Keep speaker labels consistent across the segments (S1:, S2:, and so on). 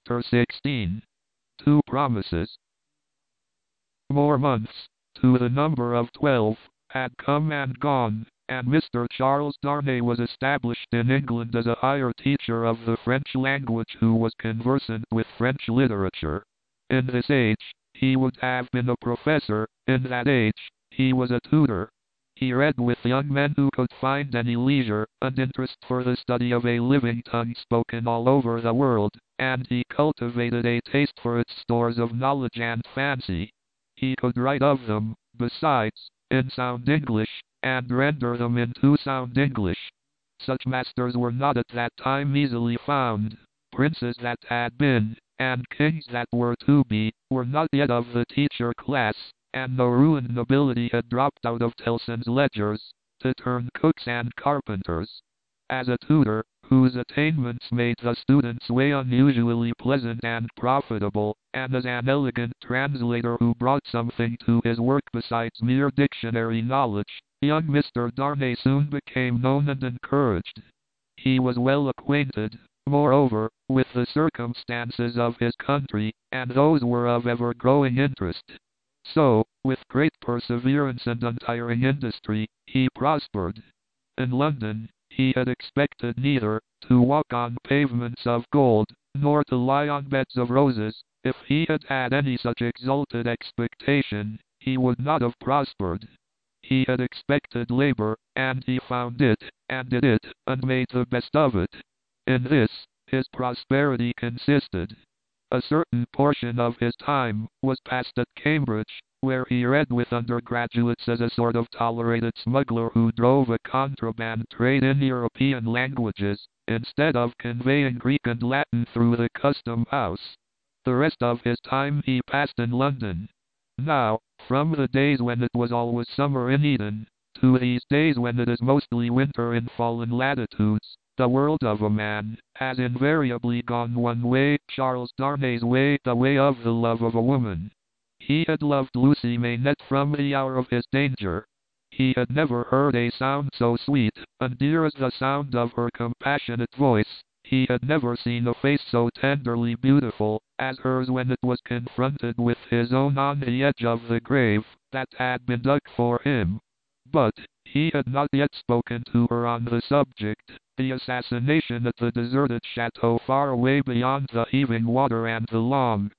S1: Chapter 16. Two Promises. More months, to the number of 12, had come and gone, and Mr. Charles Darnay was established in England as a higher teacher of the French language who was conversant with French literature. In this age, he would have been a professor; in that age, he was a tutor. He read with young men who could find any leisure and interest for the study of a living tongue spoken all over the world, and he cultivated a taste for its stores of knowledge and fancy. He could write of them, besides, in sound English, and render them into sound English. Such masters were not at that time easily found. Princes that had been, and kings that were to be, were not yet of the teacher class, and the ruined nobility had dropped out of Tellson's ledgers, to turn cooks and carpenters. As a tutor, whose attainments made the student's way unusually pleasant and profitable, and as an elegant translator who brought something to his work besides mere dictionary knowledge, young Mr. Darnay soon became known and encouraged. He was well acquainted, moreover, with the circumstances of his country, and those were of ever-growing interest. So, with great perseverance and untiring industry, he prospered. In London, he had expected neither to walk on pavements of gold, nor to lie on beds of roses. If he had had any such exalted expectation, he would not have prospered. He had expected labor, and he found it, and did it, and made the best of it. In this, his prosperity consisted. A certain portion of his time was passed at Cambridge, where he read with undergraduates as a sort of tolerated smuggler who drove a contraband trade in European languages, instead of conveying Greek and Latin through the custom house. The rest of his time he passed in London. Now, from the days when it was always summer in Eden, to these days when it is mostly winter in fallen latitudes, the world of a man has invariably gone one way, Charles Darnay's way, the way of the love of a woman. He had loved Lucy Maynette from the hour of his danger. He had never heard a sound so sweet and dear as the sound of her compassionate voice. He had never seen a face so tenderly beautiful as hers when it was confronted with his own on the edge of the grave that had been dug for him. But he had not yet spoken to her on the subject. The assassination at the deserted chateau far away beyond the heaving water and the long,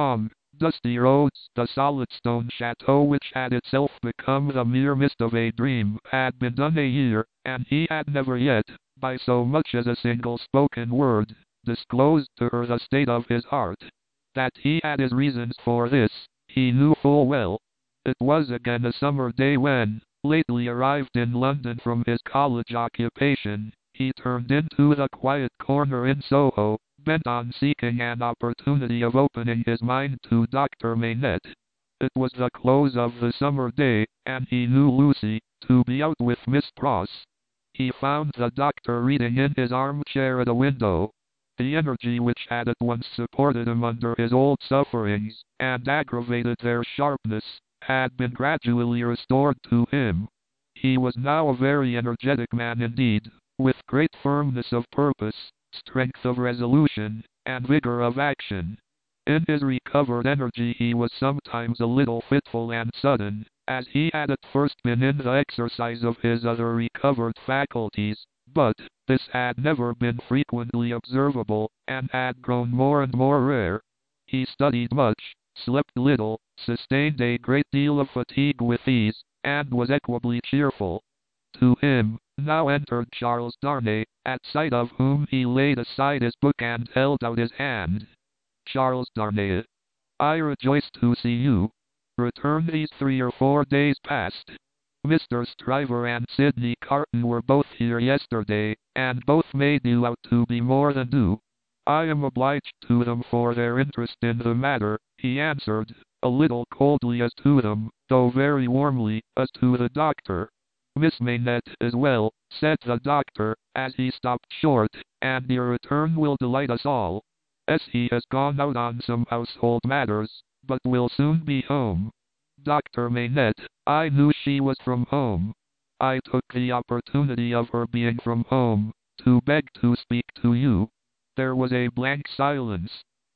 S1: dusty roads, the solid stone chateau which had itself become the mere mist of a dream, had been done a year, and he had never yet, by so much as a single spoken word, disclosed to her the state of his heart. That he had his reasons for this, he knew full well. It was again a summer day when, lately arrived in London from his college occupation, he turned into the quiet corner in Soho, bent on seeking an opportunity of opening his mind to Dr. Maynette. It was the close of the summer day, and he knew Lucy to be out with Miss Pross. He found the doctor reading in his armchair at a window. The energy which had at once supported him under his old sufferings, and aggravated their sharpness, had been gradually restored to him. He was now a very energetic man indeed, with great firmness of purpose, strength of resolution, and vigor of action. In his recovered energy he was sometimes a little fitful and sudden, as he had at first been in the exercise of his other recovered faculties, but this had never been frequently observable, and had grown more and more rare. He studied much, slept little, sustained a great deal of fatigue with ease, and was equably cheerful. To him, now entered Charles Darnay, at sight of whom he laid aside his book and held out his hand. Charles Darnay. I rejoice to see you. Returned these 3 or 4 days past. Mr. Stryver and Sidney Carton were both here yesterday, and both made you out to be more than due. I am obliged to them for their interest in the matter, he answered, a little coldly as to them, though very warmly, as to the doctor. Miss Maynette is well, said the doctor, as he stopped short, and your return will delight us all. He has gone out on some household matters, but will soon be home. Dr. Maynette, I knew she was from home. I took the opportunity of her being from home, to beg to speak to you. There was a blank silence.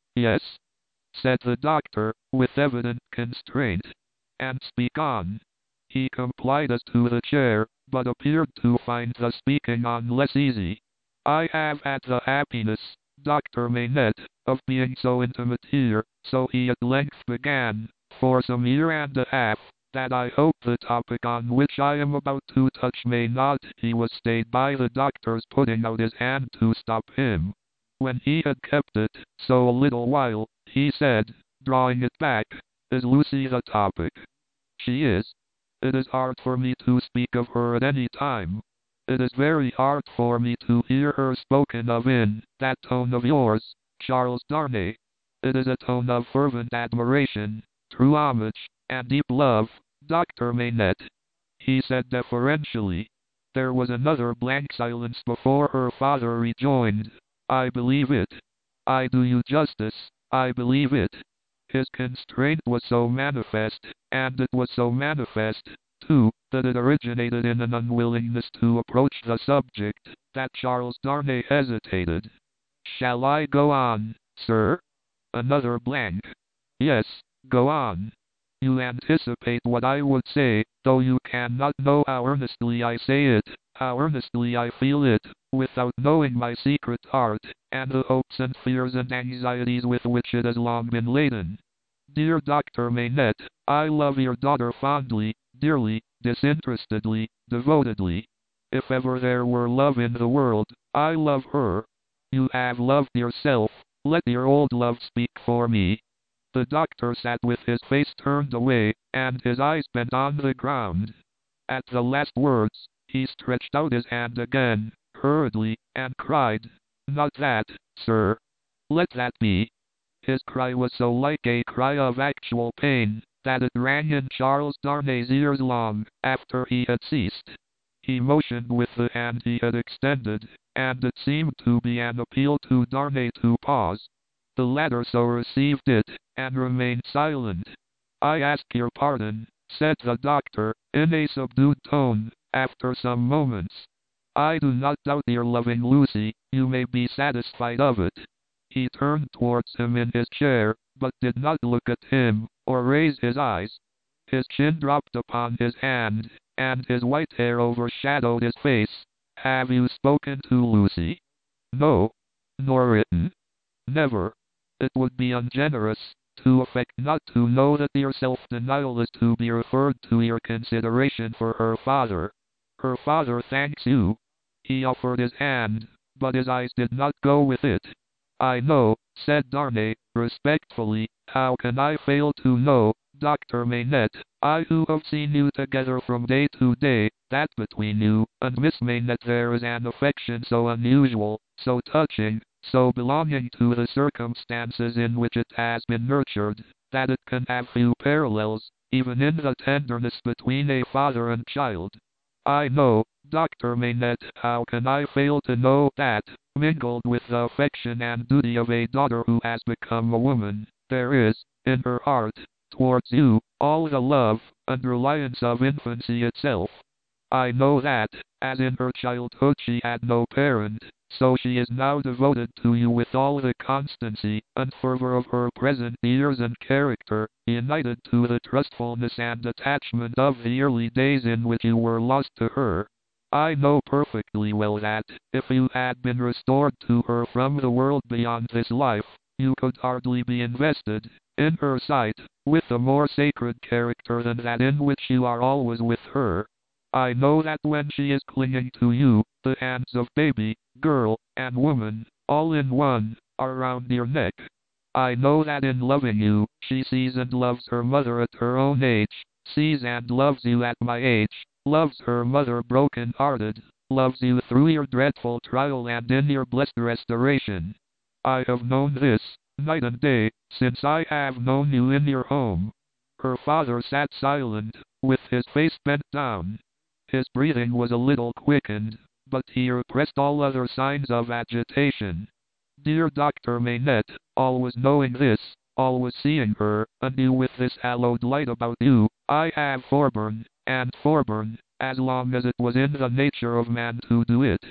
S1: Yes, said the doctor, with evident constraint. And speak on. He complied as to the chair, but appeared to find the speaking on less easy. I have had the happiness, Dr. Manette, of being so intimate here, so he at length began, for some year and a half, that I hope the topic on which I am about to touch may not. He was stayed by the doctor's putting out his hand to stop him. When he had kept it so a little while, he said, drawing it back, "Is Lucy the topic?" "She is. It is hard for me to speak of her at any time. It is very hard for me to hear her spoken of in that tone of yours, Charles Darnay. It is a tone of fervent admiration, true homage, and deep love, Dr. Manette," he said deferentially. There was another blank silence before her father rejoined, "I believe it. I do you justice, I believe it." His constraint was so manifest, and it was so manifest, too, that it originated in an unwillingness to approach the subject, that Charles Darnay hesitated. "Shall I go on, sir?" Another blank. "Yes, go on. You anticipate what I would say, though you cannot know how earnestly I say it, how earnestly I feel it, without knowing my secret heart, and the hopes and fears and anxieties with which it has long been laden. Dear Dr. Manette, I love your daughter fondly, dearly, disinterestedly, devotedly. If ever there were love in the world, I love her. You have loved yourself, let your old love speak for me." The doctor sat with his face turned away, and his eyes bent on the ground. At the last words, he stretched out his hand again, hurriedly, and cried, "Not that, sir. Let that be." His cry was so like a cry of actual pain, that it rang in Charles Darnay's ears long after he had ceased. He motioned with the hand he had extended, and it seemed to be an appeal to Darnay to pause. The latter so received it, and remained silent. "I ask your pardon," said the doctor, in a subdued tone, after some moments. "I do not doubt your loving Lucy, you may be satisfied of it." He turned towards him in his chair, but did not look at him, or raise his eyes. His chin dropped upon his hand, and his white hair overshadowed his face. "Have you spoken to Lucy?" "No." "Nor written?" "Never. It would be ungenerous to affect not to know that your self-denial is to be referred to your consideration for her father. Her father thanks you." He offered his hand, but his eyes did not go with it. "I know," said Darnay, respectfully, "how can I fail to know, Dr. Manette, I who have seen you together from day to day, that between you and Miss Manette there is an affection so unusual, so touching, so belonging to the circumstances in which it has been nurtured, that it can have few parallels, even in the tenderness between a father and child. I know, Dr. Manette, how can I fail to know that, mingled with the affection and duty of a daughter who has become a woman, there is, in her heart, towards you, all the love and reliance of infancy itself. I know that, as in her childhood she had no parent, so she is now devoted to you with all the constancy and fervor of her present years and character, united to the trustfulness and attachment of the early days in which you were lost to her. I know perfectly well that, if you had been restored to her from the world beyond this life, you could hardly be invested, in her sight, with a more sacred character than that in which you are always with her. I know that when she is clinging to you, the hands of baby, girl, and woman, all in one, are round your neck. I know that in loving you, she sees and loves her mother at her own age, sees and loves you at my age, loves her mother broken-hearted, loves you through your dreadful trial and in your blessed restoration. I have known this, night and day, since I have known you in your home." Her father sat silent, with his face bent down. His breathing was a little quickened, but he repressed all other signs of agitation. Dear Dr. Manette, always knowing this, always seeing her, anew with this hallowed light about you, I have forborne, and forborne, as long as it was in the nature of man to do it.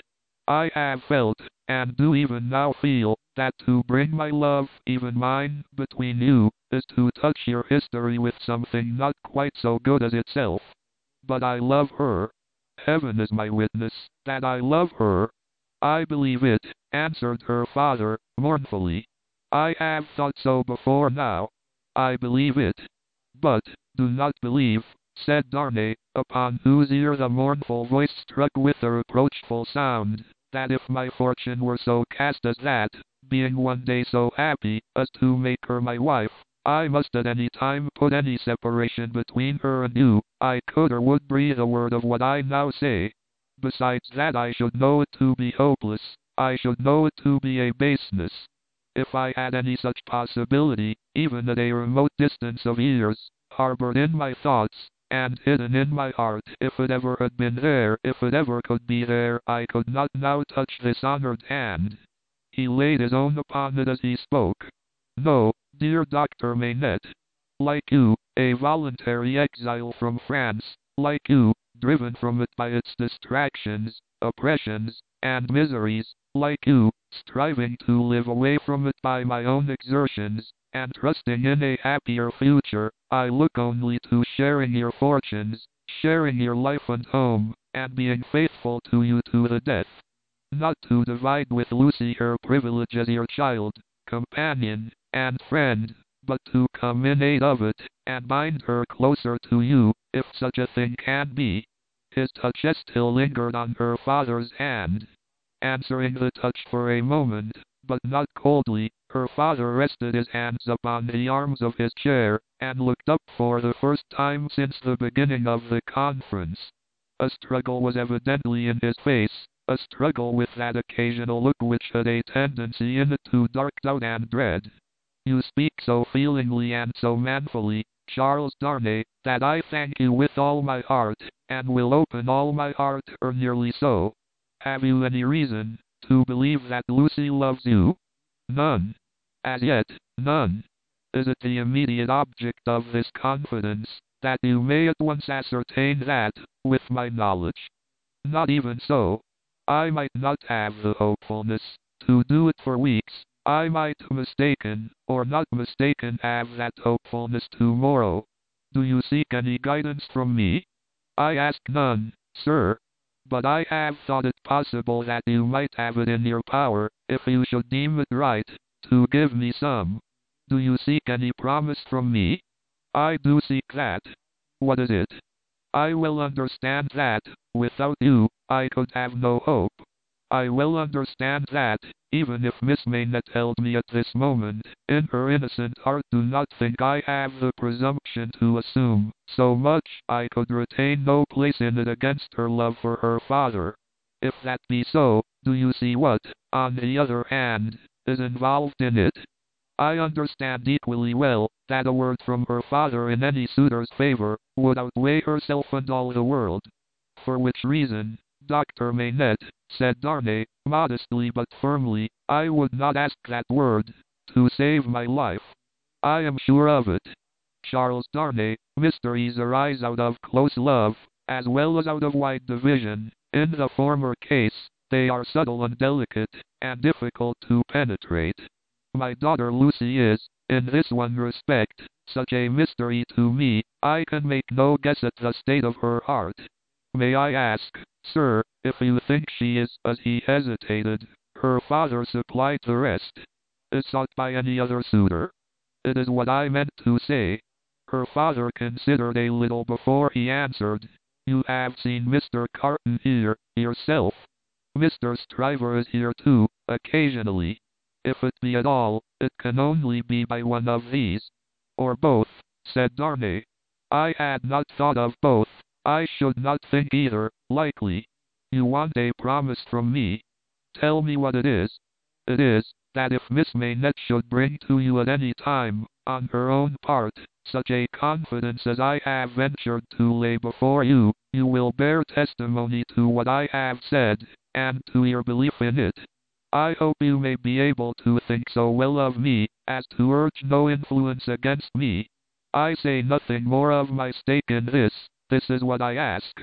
S1: I have felt, and do even now feel, that to bring my love, even mine, between you, is to touch your history with something not quite so good as itself. But I love her. Heaven is my witness, that I love her. I believe it, answered her father, mournfully. I have thought so before now. I believe it. But, do not believe, said Darnay, upon whose ear the mournful voice struck with a reproachful sound, that if my fortune were so cast as that, being one day so happy as to make her my wife, I must at any time put any separation between her and you, I could or would breathe a word of what I now say. Besides that I should know it to be hopeless, I should know it to be a baseness. If I had any such possibility, even at a remote distance of years, harbored in my thoughts, and hidden in my heart, if it ever had been there, if it ever could be there, I could not now touch this honored hand. He laid his own upon it as he spoke. No, dear Dr. Manette. Like you, a voluntary exile from France, like you, driven from it by its distractions, oppressions, and miseries, like you, striving to live away from it by my own exertions, and trusting in a happier future, I look only to sharing your fortunes, sharing your life and home, and being faithful to you to the death. Not to divide with Lucy her privilege as your child, companion, and friend, but to come in aid of it, and bind her closer to you, if such a thing can be. His touch still lingered on her father's hand. Answering the touch for a moment, but not coldly, her father rested his hands upon the arms of his chair, and looked up for the first time since the beginning of the conference. A struggle was evidently in his face, a struggle with that occasional look which had a tendency in it to dark doubt and dread. You speak so feelingly and so manfully, Charles Darnay, that I thank you with all my heart, and will open all my heart, or nearly so. Have you any reason to believe that Lucy loves you? None. As yet, none. Is it the immediate object of this confidence, that you may at once ascertain that, with my knowledge? Not even so. I might not have the hopefulness to do it for weeks. I might mistaken, or not mistaken, have that hopefulness tomorrow. Do you seek any guidance from me? I ask none, sir. But I have thought it possible that you might have it in your power, if you should deem it right, to give me some. Do you seek any promise from me? I do seek that. What is it? I will understand that, without you, I could have no hope. I will understand that, even if Miss Manette held me at this moment, in her innocent heart do not think I have the presumption to assume so much, I could retain no place in it against her love for her father. If that be so, do you see what, on the other hand, is involved in it? I understand equally well, that a word from her father in any suitor's favor, would outweigh herself and all the world. For which reason, Dr. Manette, said Darnay, modestly but firmly, I would not ask that word, to save my life. I am sure of it. Charles Darnay, mysteries arise out of close love, as well as out of wide division. In the former case, they are subtle and delicate, and difficult to penetrate. My daughter Lucy is, in this one respect, such a mystery to me, I can make no guess at the state of her heart. May I ask, sir, if you think she is, as he hesitated, her father supplied the rest, is sought by any other suitor? It is what I meant to say. Her father considered a little before he answered. You have seen Mr. Carton here, yourself. Mr. Stryver is here too, occasionally. If it be at all, it can only be by one of these. Or both, said Darnay. I had not thought of both. I should not think either likely. You want a promise from me. Tell me what it is. It is, that if Miss Manette should bring to you at any time, on her own part, such a confidence as I have ventured to lay before you, you will bear testimony to what I have said, and to your belief in it. I hope you may be able to think so well of me, as to urge no influence against me. I say nothing more of my stake in this is what I ask.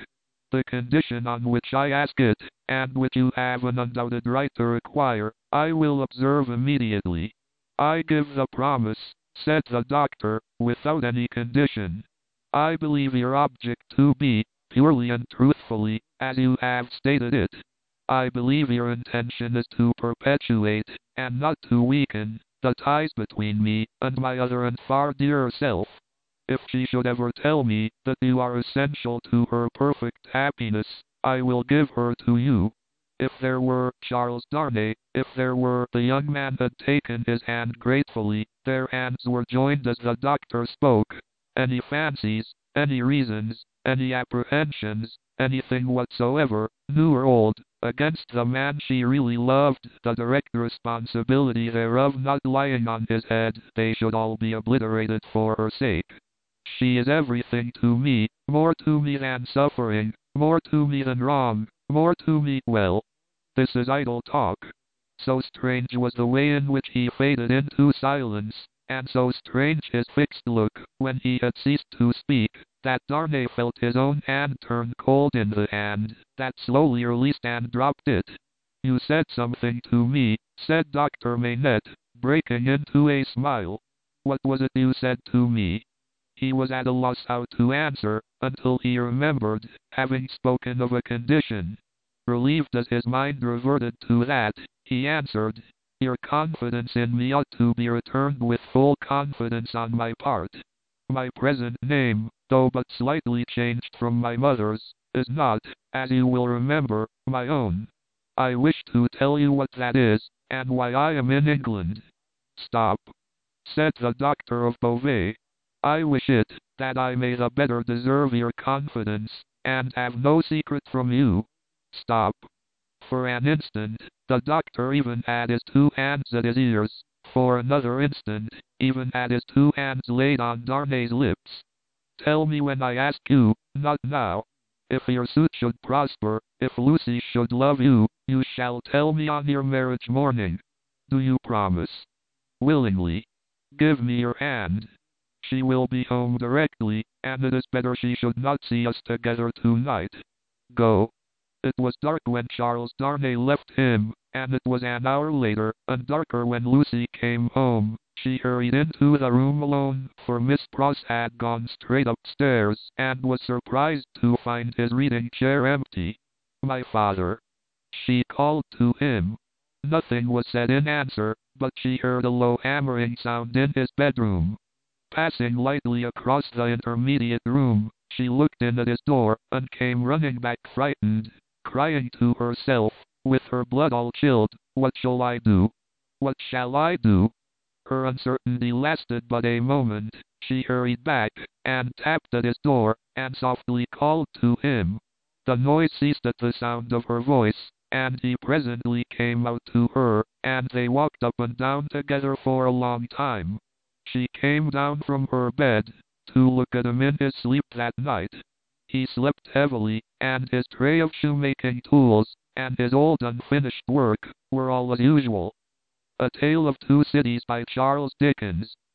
S1: The condition on which I ask it, and which you have an undoubted right to require, I will observe immediately. I give the promise, said the doctor, without any condition. I believe your object to be, purely and truthfully, as you have stated it. I believe your intention is to perpetuate, and not to weaken, the ties between me and my other and far dearer self. If she should ever tell me that you are essential to her perfect happiness, I will give her to you. If there were Charles Darnay, if there were, the young man had taken his hand gratefully, their hands were joined as the doctor spoke. Any fancies, any reasons, any apprehensions, anything whatsoever, new or old, against the man she really loved, the direct responsibility thereof not lying on his head, they should all be obliterated for her sake. She is everything to me, more to me than suffering, more to me than wrong, more to me, well, this is idle talk. So strange was the way in which he faded into silence, and so strange his fixed look, when he had ceased to speak, that Darnay felt his own hand turn cold in the hand that slowly released and dropped it. You said something to me, said Dr. Manette, breaking into a smile. What was it you said to me? He was at a loss how to answer, until he remembered, having spoken of a condition. Relieved as his mind reverted to that, he answered, your confidence in me ought to be returned with full confidence on my part. My present name, though but slightly changed from my mother's, is not, as you will remember, my own. I wish to tell you what that is, and why I am in England. Stop, said the doctor of Beauvais. I wish it, that I may the better deserve your confidence, and have no secret from you. Stop. For an instant, the doctor even had his two hands at his ears. For another instant, even had his two hands laid on Darnay's lips. Tell me when I ask you, not now. If your suit should prosper, if Lucy should love you, you shall tell me on your marriage morning. Do you promise? Willingly. Give me your hand. She will be home directly, and it is better she should not see us together tonight. Go. It was dark when Charles Darnay left him, and it was an hour later, and darker when Lucy came home. She hurried into the room alone, for Miss Pross had gone straight upstairs, and was surprised to find his reading chair empty. My father. She called to him. Nothing was said in answer, but she heard a low hammering sound in his bedroom. Passing lightly across the intermediate room, she looked in at his door, and came running back frightened, crying to herself, with her blood all chilled, what shall I do? What shall I do? Her uncertainty lasted but a moment. She hurried back, and tapped at his door, and softly called to him. The noise ceased at the sound of her voice, and he presently came out to her, and they walked up and down together for a long time. She came down from her bed, to look at him in his sleep that night. He slept heavily, and his tray of shoemaking tools, and his old unfinished work, were all as usual. A Tale of Two Cities by Charles Dickens.